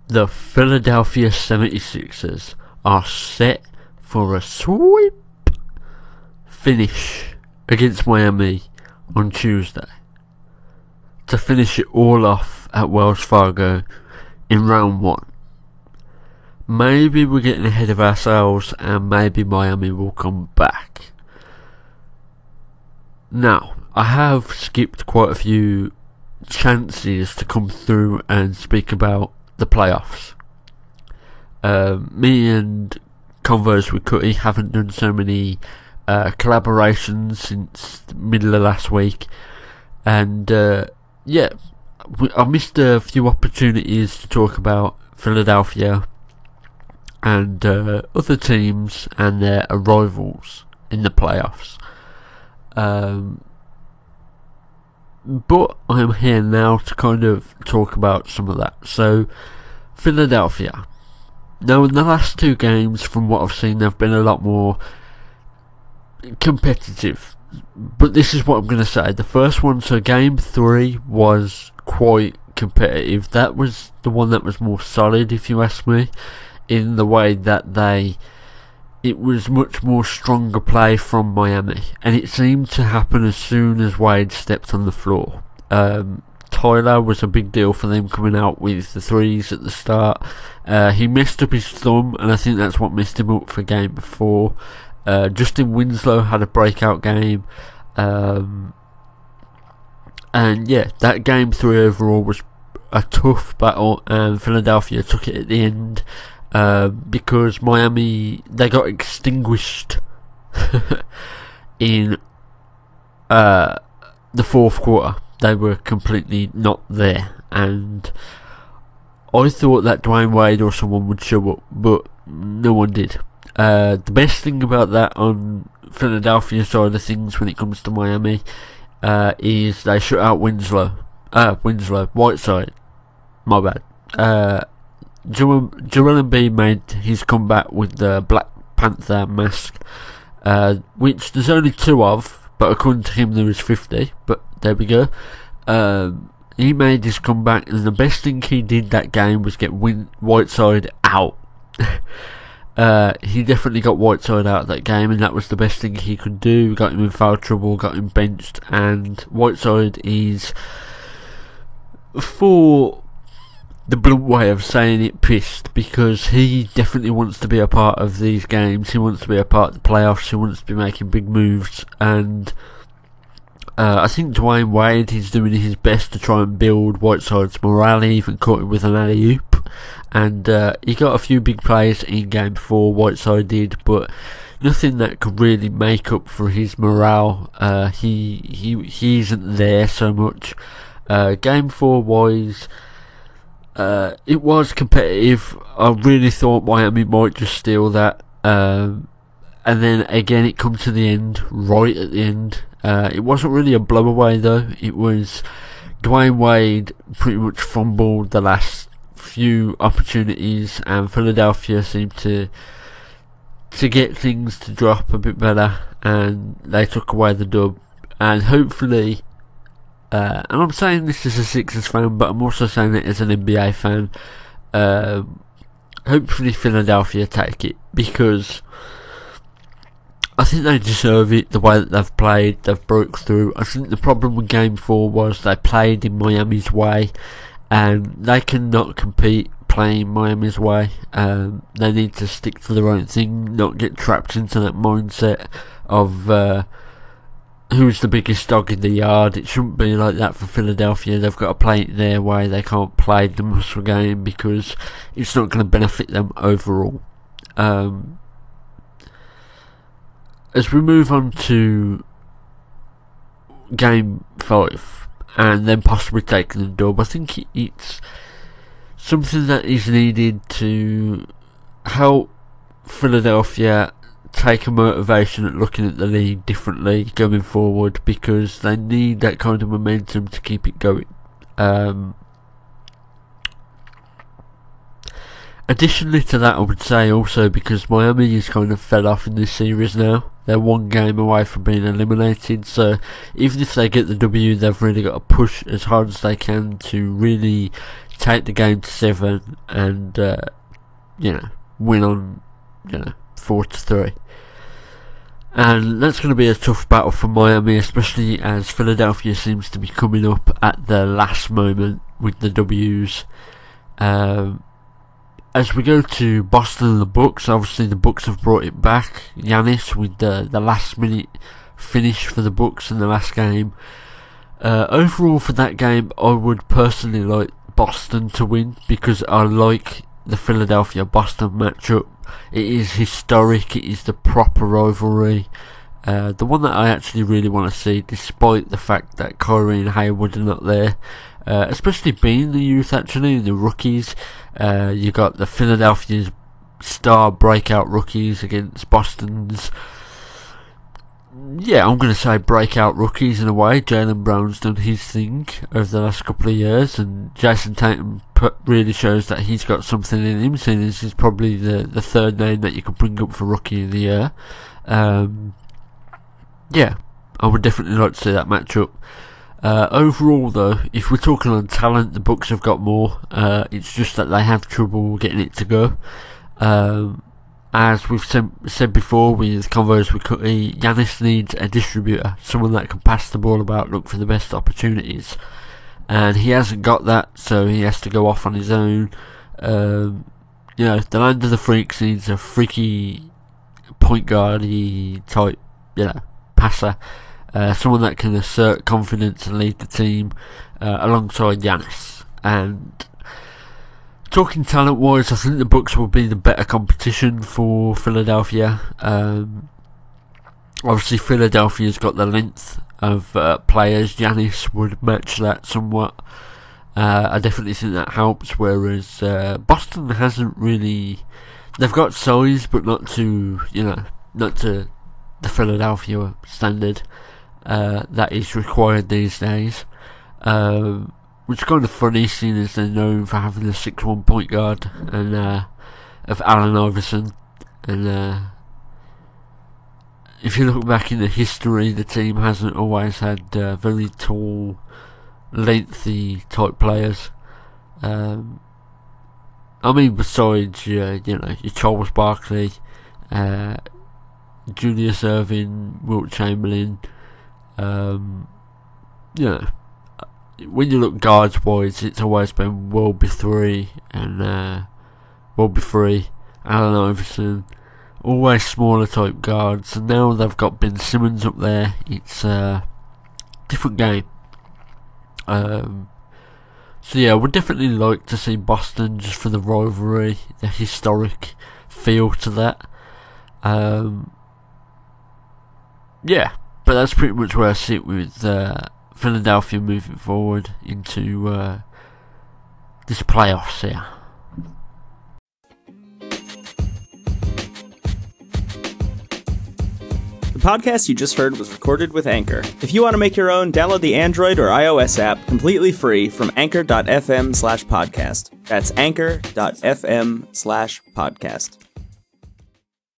The Philadelphia 76ers are set for a sweep finish against Miami on Tuesday to finish it all off at Wells Fargo in round one. Maybe we're getting ahead of ourselves and maybe Miami will come back. Now, I have skipped quite a few chances to come through and speak about the playoffs. Me and Converse with Cutty haven't done so many collaborations since the middle of last week, and I missed a few opportunities to talk about Philadelphia and other teams and their arrivals in the playoffs. But I'm here now to kind of talk about some of that. So, Philadelphia. Now, in the last two games, from what I've seen, they've been a lot more competitive. But this is what I'm going to say. The first one, so game 3 was quite competitive. That was the one that was more solid, if you ask me, in the way that it was much more stronger play from Miami, and it seemed to happen as soon as Wade stepped on the floor. Tyler was a big deal for them coming out with the threes at the start. He messed up his thumb, and I think that's what messed him up for game before. Justin Winslow had a breakout game, and yeah, that game 3 overall was a tough battle, and Philadelphia took it at the end. Because Miami, they got extinguished in the fourth quarter. They were completely not there, and I thought that Dwayne Wade or someone would show up, but no one did. The best thing about that on Philadelphia side of things when it comes to Miami is they shut out Whiteside. My bad. Joel Embiid made his comeback with the Black Panther mask, which there's only 2 of, but according to him there was 50, but there we go. He made his comeback, and the best thing he did that game was get Whiteside out. He definitely got Whiteside out of that game, and that was the best thing he could do. Got him in foul trouble, got him benched, and Whiteside is, for the blunt way of saying it, pissed, because he definitely wants to be a part of these games. He wants to be a part of the playoffs. He wants to be making big moves, and I think Dwayne Wade is doing his best to try and build Whiteside's morale. He even caught it with an alley-oop, and he got a few big plays in game 4, Whiteside did, but nothing that could really make up for his morale. He isn't there so much. Game 4 wise, it was competitive. I really thought Miami might just steal that, and then again it come to the end, right at the end. It wasn't really a blowaway though. It was Dwayne Wade pretty much fumbled the last few opportunities, and Philadelphia seemed to get things to drop a bit better, and they took away the dub. And hopefully, and I'm saying this as a Sixers fan, but I'm also saying it as an NBA fan, hopefully Philadelphia take it, because I think they deserve it. The way that they've played, they've broke through. I think the problem with game 4 was they played in Miami's way, and they cannot compete playing Miami's way. They need to stick to their own thing, not get trapped into that mindset of who's the biggest dog in the yard. It shouldn't be like that for Philadelphia. They've got to play it their way. They can't play the muscle game, because it's not going to benefit them overall. As we move on to game 5, and then possibly taking the dub, I think it's something that is needed to help Philadelphia take a motivation at looking at the league differently going forward, because they need that kind of momentum to keep it going. Additionally to that, I would say also because Miami has kind of fell off in this series now. They're one game away from being eliminated, so even if they get the W, they've really got to push as hard as they can to really take the game to 7 and win on 4-3. And that's going to be a tough battle for Miami, especially as Philadelphia seems to be coming up at the last moment with the W's. As we go to Boston and the Bucks, obviously the Bucks have brought it back. Giannis with the last minute finish for the Bucks in the last game. Overall for that game, I would personally like Boston to win because I like the Philadelphia-Boston matchup. It is historic, it is the proper rivalry. The one that I actually really want to see, despite the fact that Kyrie and Hayward are not there. Especially being the youth, actually, the rookies. You got the Philadelphia's star breakout rookies against Boston's, I'm going to say breakout rookies in a way. Jaylen Brown's done his thing over the last couple of years, and Jason Tatum really shows that he's got something in him, so this is probably the third name that you could bring up for Rookie of the Year. I would definitely like to see that matchup. Overall though, if we're talking on talent, the Bucks have got more. It's just that they have trouble getting it to go. As we've said before with Convos with Cutty, Giannis needs a distributor, someone that can pass the ball about, look for the best opportunities, and he hasn't got that, so he has to go off on his own. The land of the freaks needs a freaky point guard-y type, passer, someone that can assert confidence and lead the team alongside Giannis. And talking talent-wise, I think the Bucks will be the better competition for Philadelphia. Obviously, Philadelphia's got the length of players. Giannis would match that somewhat. I definitely think that helps. Whereas Boston hasn't really. They've got size, but not to the Philadelphia standard that is required these days. Which is kind of funny, seeing as they're known for having a 6'1" point guard and of Allen Iverson. And if you look back in the history, the team hasn't always had very tall, lengthy type players. Besides your Charles Barkley, Julius Erving, Wilt Chamberlain, when you look guards wise, it's always been Welby 3 and Welby 3, Allen Iverson, always smaller type guards, and now they've got Ben Simmons up there. It's a different game. I would definitely like to see Boston just for the rivalry, the historic feel to that. But that's pretty much where I sit with Philadelphia moving forward into this playoffs here. The podcast you just heard was recorded with Anchor. If you want to make your own, download the Android or iOS app completely free from anchor.fm/podcast. That's anchor.fm/podcast.